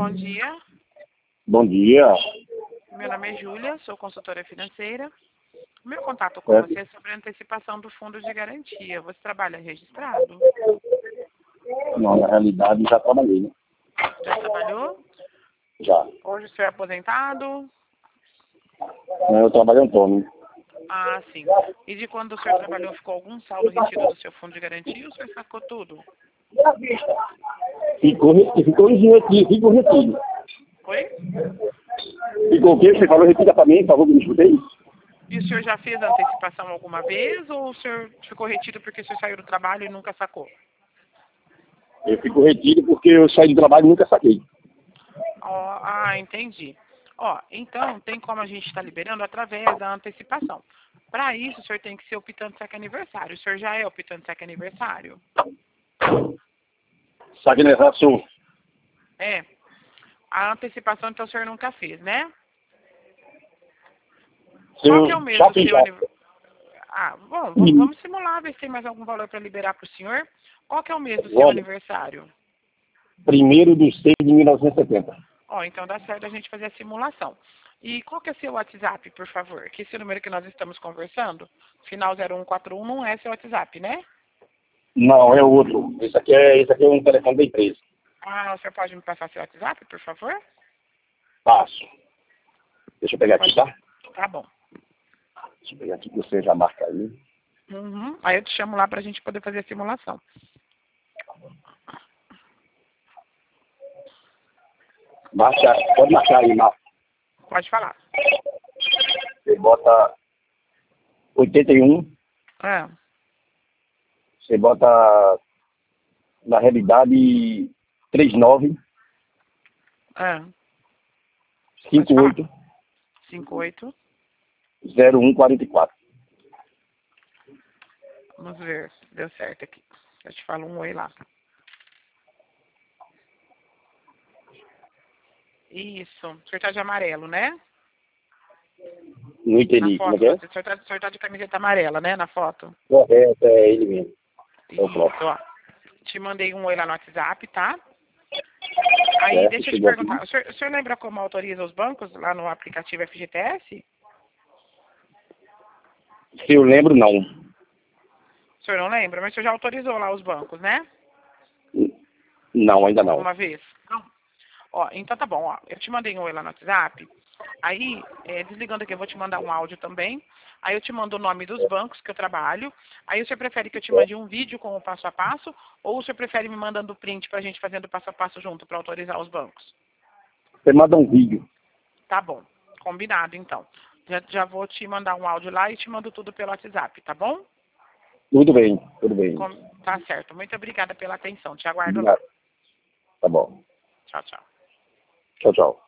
bom dia. Bom dia. Meu nome é Júlia, sou consultora financeira. O meu contato com você é sobre a antecipação do fundo de garantia. Você trabalha registrado? Não, na realidade já trabalhei, né? Já trabalhou? Já. Hoje o senhor é aposentado? Eu trabalho autônomo. Ah, sim. E de quando o senhor trabalhou, ficou algum saldo retido do seu fundo de garantia ou o senhor sacou tudo? Ficou retido. Oi? Ficou o quê? Você falou retida para mim, por favor, que eu não escutei? E o senhor já fez a antecipação alguma vez ou o senhor ficou retido porque o senhor saiu do trabalho e nunca sacou? Eu fico retido porque eu saí do trabalho e nunca saquei. Entendi. Então tem como a gente estar liberando através da antecipação. Para isso, o senhor tem que ser optante saque aniversário. O senhor já é optante saque aniversário? Saque aniversário sou. É. A antecipação, então, o senhor nunca fez, né? Qual que é o mês Já do fiz seu já. aniversário? Bom, vamos simular, ver se tem mais algum valor para liberar para o senhor. Qual que é o mês do seu Olha, aniversário? 1º de 6 de 1970. Então dá certo a gente fazer a simulação. E qual que é seu WhatsApp, por favor? Que esse número que nós estamos conversando, final 0141, não é seu WhatsApp, né? Não, é outro. Esse aqui é um telefone da empresa. O senhor pode me passar seu WhatsApp, por favor? Passo. Deixa eu pegar aqui, tá? Tá bom. Deixa eu pegar aqui que você já marca aí. Aí eu te chamo lá para a gente poder fazer a simulação. Pode marcar aí, Marca. Pode falar. Você bota 81. Você bota, na realidade, 39. 58. 58. 0144. Vamos ver se deu certo aqui. Eu te falo um oi lá. Isso. O senhor tá de amarelo, né? Não entendi. Na Como é foto. que é? O senhor tá de camiseta amarela, né? Na foto. Correto, é ele mesmo. Isso, Te mandei um oi lá no WhatsApp, tá? Aí, deixa eu te chegou aqui. perguntar. O senhor lembra como autoriza os bancos lá no aplicativo FGTS? Se eu lembro, não. O senhor não lembra? Mas o senhor já autorizou lá os bancos, né? Não, ainda não. Uma vez? Não. Então tá bom, eu te mandei um oi lá no WhatsApp. Aí, desligando aqui, eu vou te mandar um áudio também. Aí eu te mando o nome dos bancos que eu trabalho. Aí o senhor prefere que eu te mande um vídeo com o passo a passo? Ou o senhor prefere me mandando o print pra gente fazendo o passo a passo junto para autorizar os bancos? Você manda um vídeo. Tá bom, combinado então. Já vou te mandar um áudio lá e te mando tudo pelo WhatsApp, tá bom? Tudo bem, tudo bem. Tá certo. Muito obrigada pela atenção. Te aguardo lá. Obrigado. Tá bom. Tchau, tchau. Tchau, tchau.